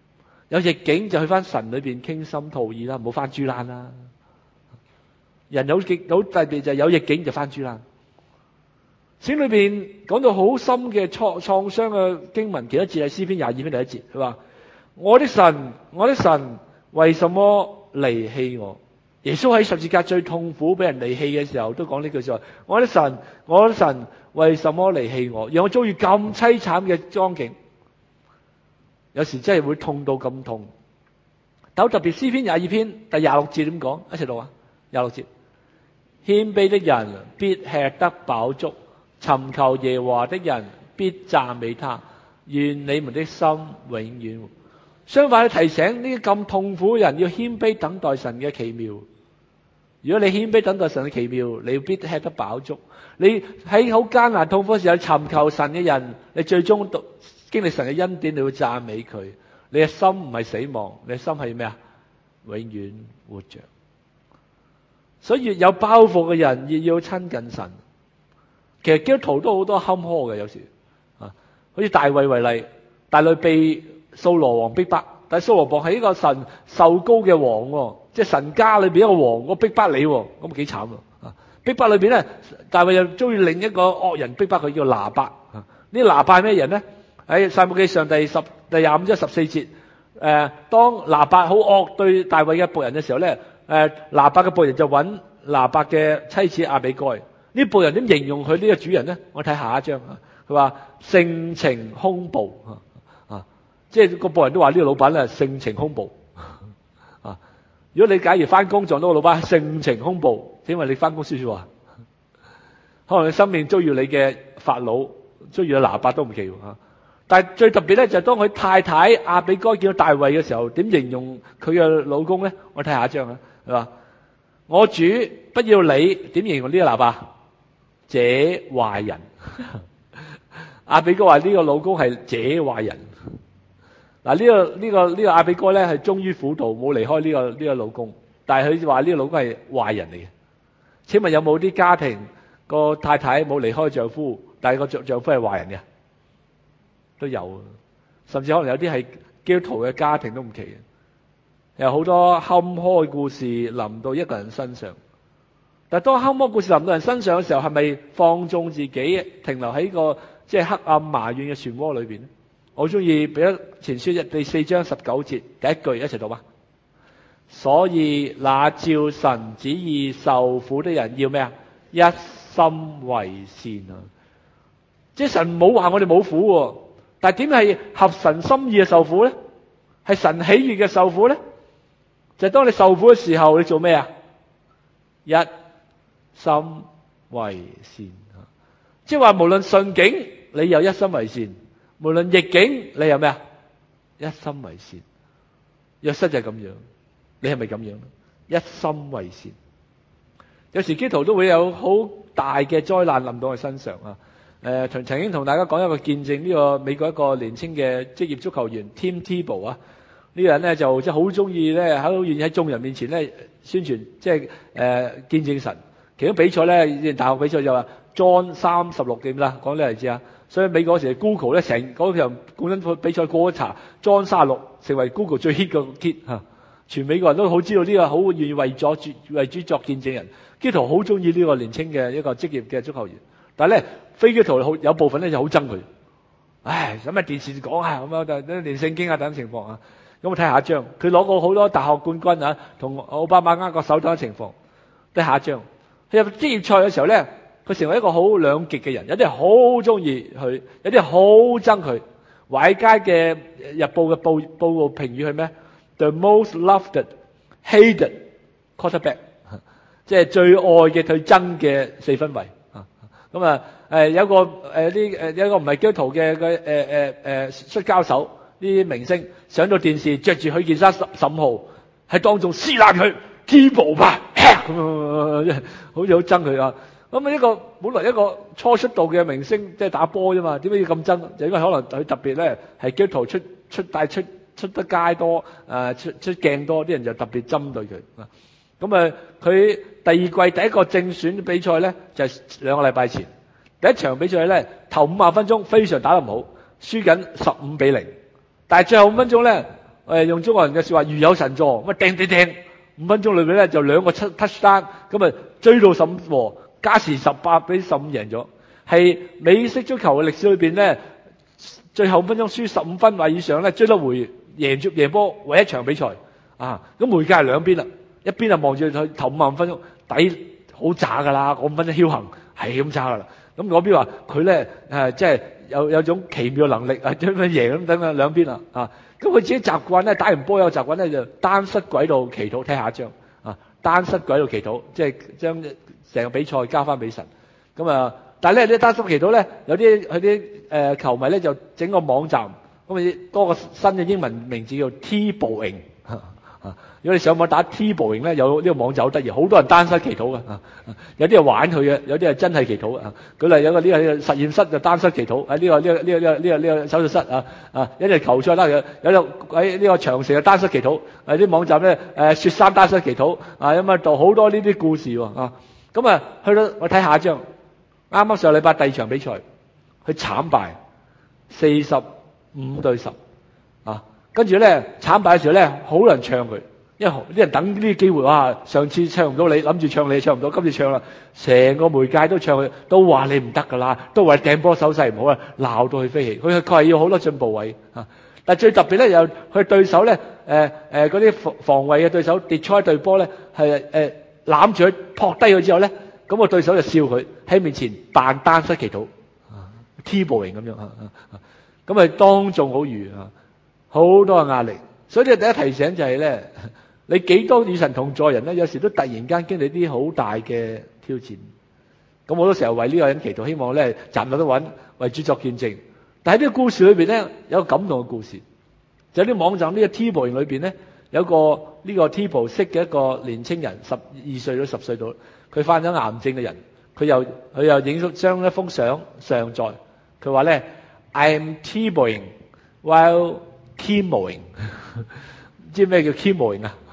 Speaker 1: 有逆境就去翻神裏邊傾心吐意啦，唔好翻豬欄啦。人有極好特別就係有逆境就翻豬欄。聖裏邊講到好深嘅創創傷嘅經文，幾多節係詩篇廿二篇第一節，佢話：我的神，我的神，為什麼離棄我？耶穌喺十字架最痛苦俾人離棄嘅時候，都講呢句說話：我的神，我的神，為什麼離棄我？讓我遭遇咁淒慘嘅光景，有時真係會痛到咁痛。但特別詩篇廿二篇第廿六節點講？一齊讀啊！廿六節，謙卑的人必吃得飽足，尋求耶和華的人必讚美他。願你們的心永遠。相反，提醒呢啲咁痛苦嘅人要謙卑等待神嘅奇妙。如果你謙卑等待神嘅奇妙，你必吃得飽足。你喺好艱難痛苦嘅時候尋求神嘅人，你最終經歷神嘅恩典，你會讚美佢。你嘅心唔係死亡，你嘅心係咩啊？永遠活着。所以越有包袱嘅人越要親近神。其實基督徒都好多坎坷嘅，有時啊，好似大衛為例，大衛被掃羅王逼迫，但係掃羅王係一個神受膏嘅王，即係神家裏邊一個王，我逼迫你，咁啊幾慘啊！逼迫裏邊咧，大衛又遭遇另一個惡人逼迫佢，叫拿八。呢個拿八係咩人咧？喺撒母耳記上第十第廿五章十四節，誒，當拿八好惡對大衛嘅僕人嘅時候咧，誒，拿八嘅僕人就揾拿八嘅妻子亞比該。呢僕人點形容佢呢個主人咧？我睇下一章啊，佢話性情兇暴啊啊，即係個僕人都話呢個老闆咧性情兇暴啊。如果你假如翻工撞到個老闆性情兇暴，因為你翻工說說話，可能你生命遭遇你嘅法老，遭遇拿八都唔奇啊。但係最特別咧就係當佢太太亞比該見到大衛嘅時候，點形容佢嘅老公咧？我睇下一章啊，係嘛？我主不要你點形容呢個拿八？這壞人。亞比該話呢個老公係這壞人。嗱、這個，呢、這個呢個呢個亞比該咧係終於苦道，冇離開呢、這個呢、這個老公，但係佢話呢個老公係壞人嚟嘅。請問有冇啲家庭個太太冇離開丈夫，但係個丈丈夫係壞人嘅？都有，甚至可能有啲係基督徒嘅家庭都唔奇嘅。有好多坎坷嘅故事臨到一個人身上。但係當坎坷故事臨到人身上嘅時候，係咪放縱自己，停留喺個即係黑暗埋怨嘅漩渦裏邊咧？我中意彼得前書第四章十九節第一句一齊讀吧。所以那照神旨意受苦的人要咩啊？一心為善啊！即係神冇話我哋冇苦，但係點係合神心意嘅受苦咧？係神喜悅嘅受苦咧？就係當你受苦嘅時候，你做咩啊？一心為善啊！即係話無論順境，你又一心為善；無論逆境，你有咩啊？一心為善。約瑟就係咁樣，你係咪咁樣？一心為善。有時基督徒都會有好大嘅災難臨到我身上啊！誒，曾曾經同大家講一個見證，呢個美國一個年輕嘅職業足球員 Tim Tebow 啊，呢個人咧就即係好中意咧，好願意喺眾人面前咧宣傳，即係誒見證神。其中比賽咧，大學比賽就話 John 三十六點啦，講呢個例子啊。所以美國嗰時 Google 咧成嗰場冠軍比賽過一查 John 三十六，成為 Google 最 hit 嘅 hit 嚇。全美國人都好知道呢個好願意為咗主為主作見證人。基督徒好中意呢個年輕嘅一個職業嘅足球員，但係咧非基督徒好有部分咧就好憎佢。唉，咁啊電視講啊咁樣，就連聖經啊等情況啊。咁我睇下一章，佢攞過好多大學冠軍啊，同奧巴馬握個手等嘅情況。睇下一章，佢入職業賽嘅時候咧，佢成為一個好兩極嘅人，有啲人好中意佢，有啲人好憎佢。華爾街嘅日報嘅報報告評語係咩 ？The most loved, hated quarterback， 即係最愛嘅最憎嘅四分衛。咁啊誒有個誒啲誒有一個唔係基督徒嘅嘅誒誒誒摔跤手，呢啲明星上到電視着住佢件衫十十五號，喺當眾撕爛佢 Tebow 吧，咁好似好憎佢啊！咁啊一個本來一個初出道嘅明星，即係打波啫嘛，點解要咁憎？就因為可能佢特別咧係基督徒出出帶出出得街多，誒、呃、出出鏡多，啲人就特別針對佢啊！咁啊，佢第二季第一個正選比賽咧，就係、是、兩個禮拜前第一場比賽咧，頭五十分鐘非常打得唔好，輸緊十五比零，但係最後五分鐘咧， 誒用中國人嘅說話，如有神助，咁啊掟掟掟，五分鐘裏邊咧就兩個 touchdown，咁啊追到十五和，加時十八比十五贏咗，係美式足球嘅歷史裏邊咧，最後五分鐘輸十五分或以上咧，追得回贏住贏波，唯一場比賽啊！咁媒介係兩邊啦，一邊啊望住佢頭五十五分鐘抵好渣噶啦，五分鐘僥倖係咁渣噶啦，咁嗰邊話佢咧誒即係有有種奇妙能力啊，點樣贏咁等啊兩邊啊啊！咁佢自己習慣咧，打完波有習慣咧就單膝跪度祈禱，睇下一張啊，單膝跪度祈禱，即係將成個比賽交翻俾神。咁啊，但係咧啲單膝祈禱咧，有啲佢啲誒球迷咧就整個網站，咁啊多個新嘅英文名字叫 T-bowing 啊。如果你上網打 T-bowing 咧，有呢個網站好得意，好多人單膝祈禱嘅啊，有啲係玩佢嘅，有啲係真係祈禱啊。舉例有個呢個實驗室就單膝祈禱，喺呢個呢個呢個呢個呢個呢個手術室啊啊，有啲球賽啦，有有喺呢個長城嘅單膝祈禱，誒啲網站咧誒雪山單膝祈禱啊，咁啊度好多呢啲故事喎啊。咁啊去到我睇下一張，啱啱上禮拜第二場比賽，佢慘敗四十五對十啊，跟住咧慘敗嘅時候咧，好多人唱佢。因為啲人等呢啲機會，哇！上次唱唔到你，諗住唱你唱唔到，今次唱啦，成個媒介都唱佢，都話你唔得噶啦，都話掟波手勢唔好啦，鬧到佢飛起。佢佢係要好多進步位啊！但係最特別咧，有佢對手咧，誒誒嗰啲防防衛嘅對手跌錯一對波咧，係誒攬住佢撲低佢之後咧，咁個對手就笑佢喺面前扮單膝祈禱啊 ，T-bowing 咁樣啊啊，咁啊當眾好譽啊，好多嘅壓力。所以你第一提醒就係咧。你幾多與神同在人咧？有時都突然間經歷啲好大嘅挑戰。咁我都成日為呢個人祈禱，希望咧站立得穩，為主作見證。但係呢個故事裏邊咧，有個感動嘅故事，就喺啲網站呢個 T-bowing裏邊咧，有個呢個 T-bow 識嘅一個年青人，十二歲到十歲到，佢患咗癌症嘅人，佢又佢又影咗將一封相上載，佢話咧 I'm T-bowing while chemoing， 知咩叫 chemoing 啊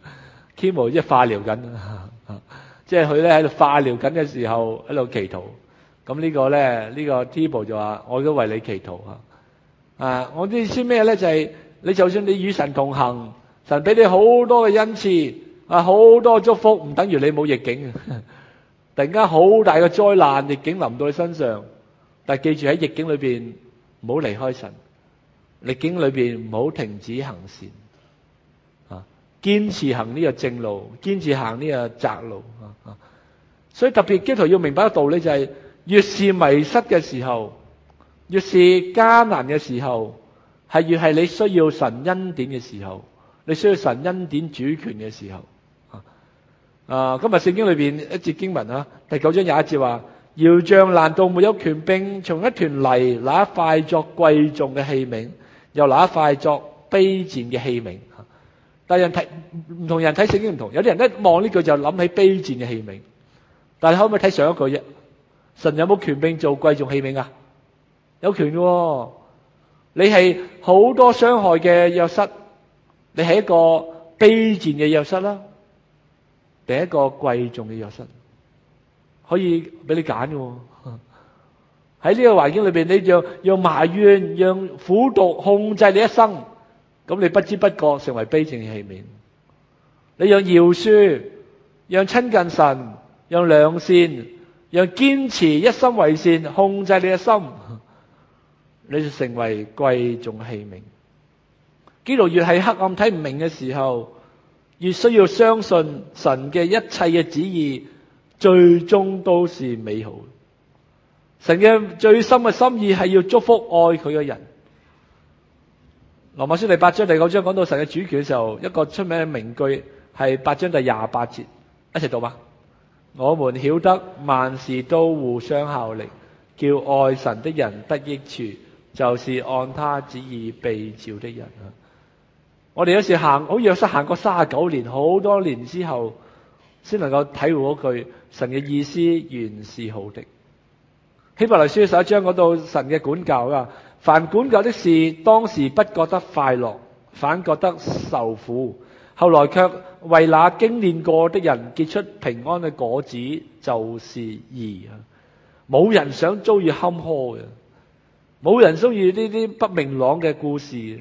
Speaker 1: ？chemo 即係化療緊，即係佢咧喺度化療緊嘅時候喺度祈禱。咁呢個咧呢個 T-bowing 就話我都為你祈禱啊！啊，我啲意思咩咧？就係你就算你與神同行，神俾你好多嘅恩賜啊，好多祝福，唔等於你冇逆境。突然間好大嘅災難逆境臨到你身上，但係記住喺逆境裏邊唔好離開神，逆境裏邊唔好停止行善。堅持行呢個正路，堅持行呢個窄路啊！所以特別基督徒要明白一個道理，就係越是迷失嘅時候，越是艱難嘅時候，係越係你需要神恩典嘅時候，你需要神恩典主權嘅時候啊！啊，今日聖經裏邊一節經文啊，第九章廿一節話：窯匠難道沒有權柄從一團泥拿一塊作貴重嘅器皿，又拿一塊作卑賤嘅器皿？但係人睇唔同人睇聖經唔同，有啲人一望呢句就諗起卑賤嘅器皿。但係你可唔可以睇上一句啫？神有冇權柄做貴重器皿啊？有權嘅喎。你係好多傷害嘅約瑟，你係一個卑賤嘅約瑟啦，定一個貴重嘅約瑟，可以俾你揀嘅喎。喺呢個環境裏邊，你讓讓埋怨、讓苦毒控制你一生。咁你不知不覺成為卑賤嘅器皿，你讓饒恕，讓親近神，讓良善，讓堅持一心為善，控制你嘅心，你就成為貴重嘅器皿。基督越係黑暗睇唔明嘅時候，越需要相信神嘅一切嘅旨意，最終都是美好。神嘅最深嘅心意係要祝福愛佢嘅人。羅馬書第八章第九章講到神嘅主權嘅時候，一個出名嘅名句係八章第廿八節，一齊讀吧。我們曉得萬事都互相效力，叫愛神的人得益處，就是按他旨意被召的人。我哋有時行好約瑟行過三十九年，好多年之後，先能夠體會嗰句神嘅意思原是好的。希伯來書十一章講到神嘅管教啊。凡管教的事，當時不覺得快樂，反覺得受苦，後來卻為那經練過的人結出平安嘅果子，就是義啊！冇人想遭遇坎坷嘅，冇人中意呢啲不明朗嘅故事，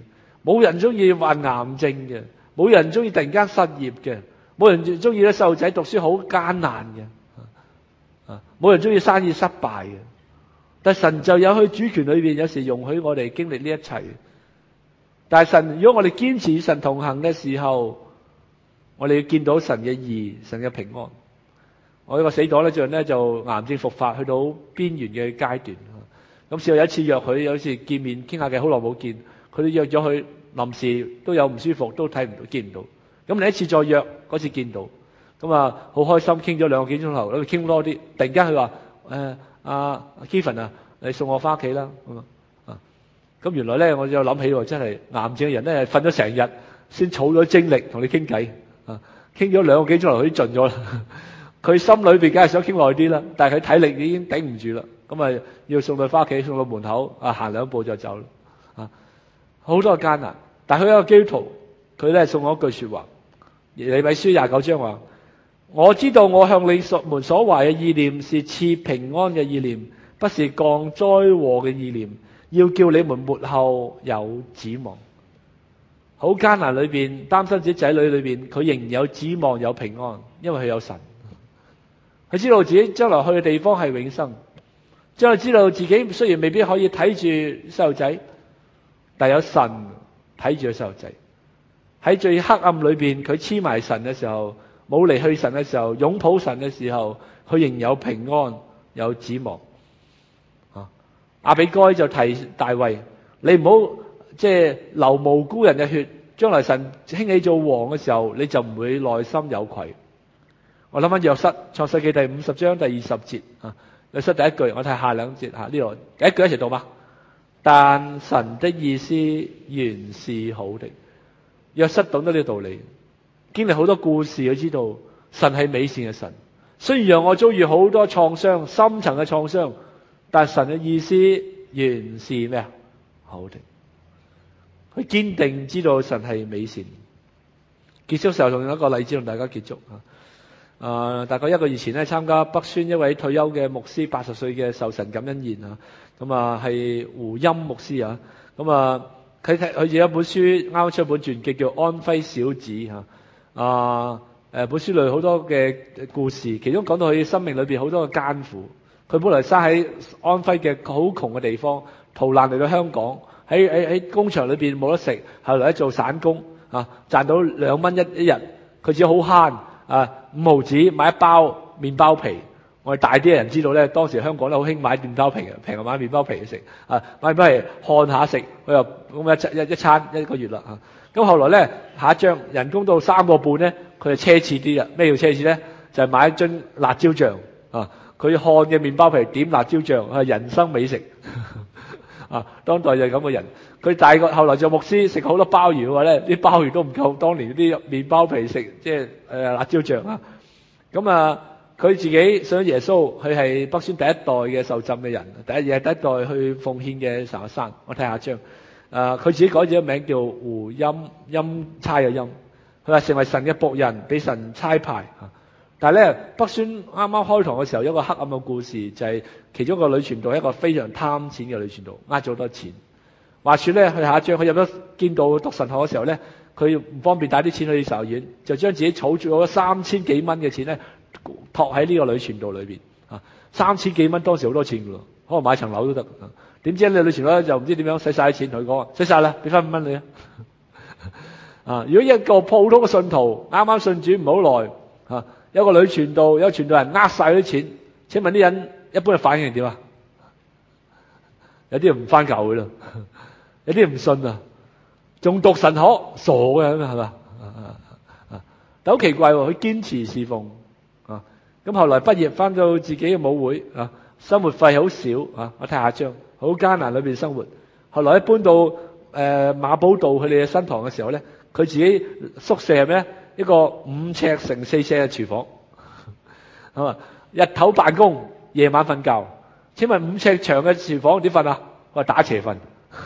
Speaker 1: 冇人中意患癌症嘅，冇人中意突然間失業嘅，冇人中意咧細路仔讀書好艱難嘅，啊，冇人中意生意失敗嘅。但神就有佢主權裏邊，有時容許我哋經歷呢一切。但係神，如果我哋堅持與神同行嘅時候，我哋要見到神嘅義、神嘅平安。我呢個死黨咧，最近咧就癌症復發，去到邊緣嘅階段。咁試過有一次約佢，有一次見面傾下偈，好耐冇見，佢都約咗佢，臨時都有唔舒服，都睇唔到，見唔到。咁另一次再約，嗰次見到，咁啊好開心，傾咗兩個幾鐘頭，咁傾多啲。突然間佢話：誒阿 Kevin 啊，你送我翻屋企啦。咁啊，咁原來咧我就諗起喎，真係癌症嘅人咧，瞓咗成日先儲咗精力同你傾偈。啊，傾咗兩個幾鐘頭，佢都盡咗啦。佢心裏邊梗係想傾耐啲啦，但係佢體力已經頂唔住啦。咁啊，要送佢翻屋企，送到門口，啊行兩步就走啦。啊，好多艱難，但係佢一個基督徒，佢咧送我一句說話，耶利米書廿九章話：我知道我向你所們所懷嘅意念是賜平安嘅意念，不是降災禍嘅意念，要叫你們末後有指望。好艱難裏邊，擔心自己仔女裏邊，佢仍然有指望有平安，因為佢有神。佢知道自己將來去嘅地方係永生，將來知道自己雖然未必可以睇住細路仔，但有神睇住個細路仔。喺最黑暗裏邊，佢黐埋神嘅時候，冇離去神嘅時候，擁抱神嘅時候，佢仍有平安，有指望。啊，亞比該就提大衛：你唔好即係流無辜人嘅血，將來神興起做王嘅時候，你就唔會內心有愧。我諗翻約瑟創世記第五十章第二十節啊，約瑟第一句，我睇下兩節吓，呢度第一句一齊讀吧。但神的意思原是好的。約瑟懂得呢個道理，經歷好多故事，佢知道神係美善嘅神。雖然讓我遭遇好多創傷，深層嘅創傷，但神嘅意思原是咩啊？好的。佢堅定知道神係美善。結束時候仲有一個例子同大家結束啊。誒、呃，大概一個月前咧，參加北宣一位退休嘅牧師八十歲嘅壽晨感恩宴啊。咁啊，係胡欽牧師啊。咁啊，佢睇佢有一本書啱啱出一本傳記叫《安徽小子》嚇。啊，誒，本書裏好多嘅故事，其中講到佢生命裏邊好多嘅艱苦。佢本來生喺安徽嘅好窮嘅地方，逃難嚟到香港，喺喺喺工場裏邊冇得食，後來做散工啊，賺到兩蚊一一日，佢自己好慳。啊，五毫子買一包麵包皮，我哋大啲嘅人知道咧，當時香港咧好興買麵包皮嘅，平日買麵包皮食，啊，買麵包皮看下食，佢又咁一一一餐一個月啦嚇。咁、啊、後來咧下一張人工到三個半咧，佢就奢侈啲啦。咩叫奢侈咧？就係、是、買一樽辣椒醬啊！佢看嘅麵包皮點辣椒醬係人生美食啊！當代就係咁嘅人。佢大個後來做牧師，食好多鮑魚嘅話咧，啲鮑魚都唔夠當年啲麵包皮食，即係誒辣椒醬啊！咁啊，佢自己信耶穌，佢係北宣第一代嘅受浸嘅人，第一嘢第一代去奉獻嘅神學生。我睇下張，誒、呃、佢自己改咗名叫胡欽，欽差嘅欽。佢話成為神嘅僕人，俾神差派嚇。但係咧，北宣啱啱開堂嘅時候，有一個黑暗嘅故事，就係、是、其中一個女傳道，一個非常貪錢嘅女傳道，呃咗好多錢。話說咧，去下一章，佢入咗見到讀神學嘅時候咧，佢唔方便帶啲錢去神學院，就將自己儲住咗三千幾蚊嘅錢咧，託喺呢個女傳道裏邊啊。三千幾蚊當時好多錢噶咯，可能買層樓都得。點知呢女傳道就唔知點樣使晒啲錢，同佢講話使晒啦，俾翻五蚊你啊。啊，如果一個普通嘅信徒啱啱信主唔好耐啊，有個女傳道，有個傳道人呃晒啲錢，請問啲人一般嘅反應係點啊？有啲人唔翻教會咯。有啲唔信啊，仲讀神學，傻嘅係嘛？啊，但好奇怪喎，佢堅持侍奉啊。咁後來畢業翻到自己嘅母會啊，生活費好少啊。我睇下張，好艱難裏邊生活。後來一搬到誒、呃、馬寶道佢哋嘅新堂嘅時候咧，佢自己宿舍係咩？一個五尺乘四尺嘅廚房，係嘛？日頭辦公，夜晚瞓覺。請問五尺長嘅廚房點瞓啊？我話打斜瞓。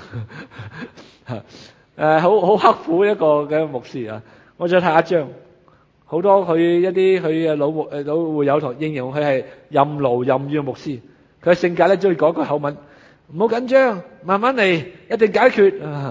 Speaker 1: 誒，好好刻苦一個嘅牧師啊！我再睇下一張，好多佢一啲佢嘅老誒老會友同形容佢係任勞任怨嘅牧師。佢嘅性格咧中意講句口吻，唔好緊張，慢慢嚟，一定解決啊！咁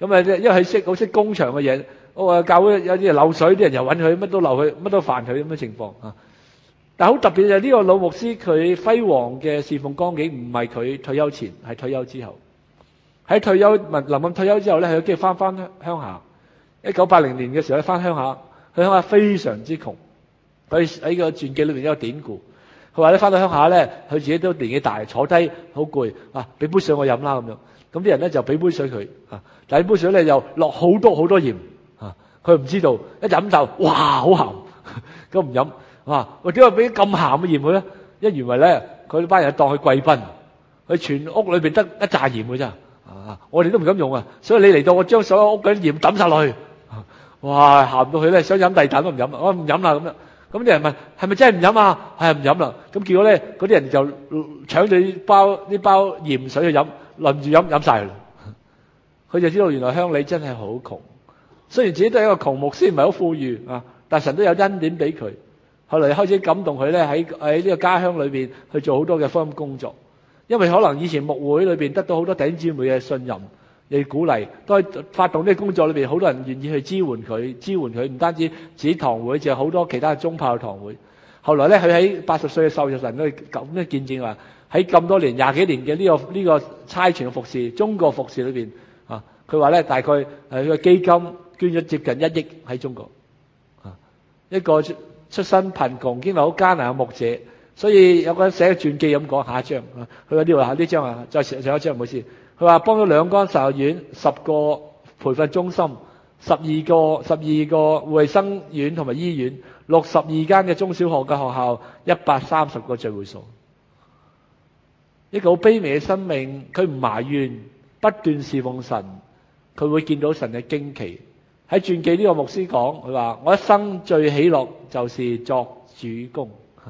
Speaker 1: 咁啊，因為佢識好識工場嘅嘢，我話教會有啲漏水，啲人又揾佢，乜都漏佢，乜都煩佢咁嘅情況啊。但係好特別就係呢個老牧師，佢輝煌嘅侍奉光景唔係佢退休前，係退休之後。喺退休臨臨退休之後咧，佢有機會翻翻鄉下。一九八零年嘅時候咧，翻鄉下，佢鄉下非常之窮。佢喺個傳記裏邊有個典故，佢話咧翻到鄉下咧，佢自己都年紀大，坐低好攰啊，俾杯水我飲啦咁樣。咁啲人咧就俾杯水佢啊，但係杯水咧又落好多好多鹽啊，佢唔知道，一飲就哇好鹹，咁唔飲啊，喂點解俾咁鹹嘅鹽佢咧？因原為咧佢班人當佢貴賓，佢全屋裏邊得一紮鹽嘅咋。啊！我哋都唔敢用啊，所以你嚟到我將所有屋嗰啲鹽抌晒落去，哇！鹹到佢咧想飲第二啖都唔飲，我唔飲啦咁樣。咁啲人問係咪真係唔飲啊？係唔飲啦。咁結果咧嗰啲人就搶住啲包啲包鹽水去飲，輪住飲飲晒佢。佢就知道原來鄉里真係好窮，雖然自己都係一個窮牧師，唔係好富裕啊，但神都有恩典俾佢。後來開始感動佢咧喺喺呢個家鄉裏邊去做好多嘅福音工作。因為可能以前牧會裏邊得到好多弟兄姊妹嘅信任、亦鼓勵，都係發動呢個工作裏邊，好多人願意去支援佢，支援佢唔單止自己堂會，仲有好多其他嘅宗派嘅堂會。後來咧，佢喺八十歲嘅受神都咁嘅見證話，喺咁多年廿幾年嘅呢、這個呢、這個差傳嘅服侍，中國服侍裏邊啊，佢話咧大概誒佢嘅基金捐咗接近一億喺中國啊，一個出身貧窮、經歷好艱難嘅牧者。所以有個人寫傳記咁講，下一章啊，佢話呢度下呢章啊，再上上一章唔好意思。佢話幫咗兩間神學院、十個培訓中心、十二個十二個衛生院同埋醫院、六十二間嘅中小學嘅學校、一百三十個聚會所。一個好卑微嘅生命，佢唔埋怨，不斷侍奉神，佢會見到神嘅驚奇。喺傳記呢個牧師講，佢話我一生最喜樂就是作主工。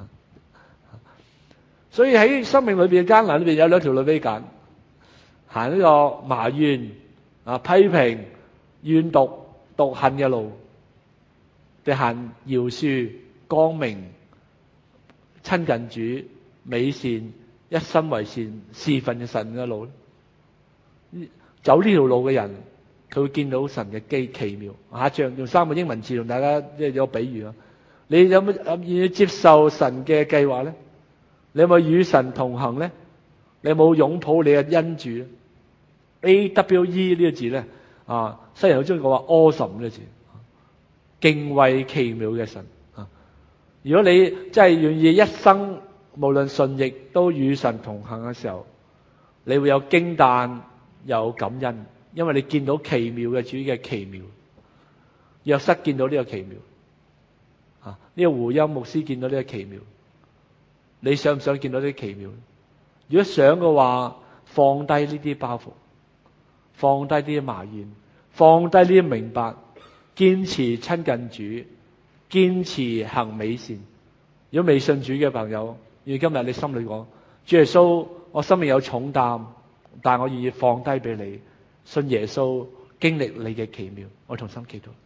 Speaker 1: 所以喺生命裏邊嘅艱難裏邊有兩條路俾你揀，行呢個埋怨啊、批評、怨毒、毒恨嘅路，定行饒恕、光明、親近主、美善、一心為善、侍奉嘅神嘅路咧。走呢條路嘅人，佢會見到神嘅機奇妙。下一章用三個英文字同大家即係有個比喻啊。你有冇願意接受神嘅計劃咧？你有冇與神同行咧？你有冇擁抱你嘅恩主咧 ？A W E 呢個字咧啊，西人好中意講話 awesome 呢個字，敬畏奇妙嘅神啊！如果你真係願意一生無論順逆都與神同行嘅時候，你會有驚嘆有感恩，因為你見到奇妙嘅主嘅奇妙。約瑟見到呢個奇妙啊，呢個胡音牧師見到呢個奇妙。你想唔想見到啲奇妙？如果想嘅話，放低呢啲包袱，放低啲埋怨，放低呢啲明白，堅持親近主，堅持行美善。如果未信主嘅朋友，願今日你心裏講：主耶穌，我心裏有重擔，但我願意放低俾你，信耶穌，經歷你嘅奇妙。我同心祈禱。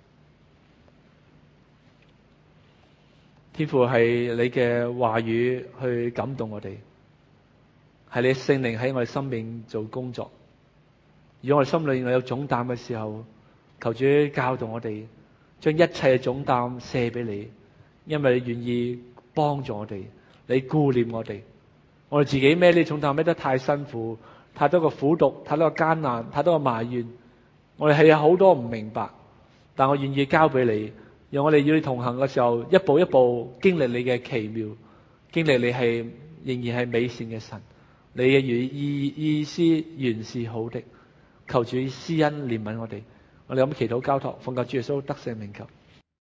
Speaker 1: 天父，係你嘅話語去感動我哋，係你聖靈喺我哋生命做工作。如果我哋心裏有重擔嘅時候，求主教導我哋，將一切嘅重擔卸俾你，因為你願意幫助我哋，你顧念我哋。我哋自己孭呢重擔孭得太辛苦，太多個苦毒，太多個艱難，太多個埋怨，我哋係有好多唔明白，但我願意交俾你。讓我哋與你同行嘅時候，一步一步經歷你嘅奇妙，經歷你係仍然係美善嘅神，你嘅意意思原是好的。求主施恩憐憫我哋，我哋咁祈禱交託，奉救主耶穌得勝名求。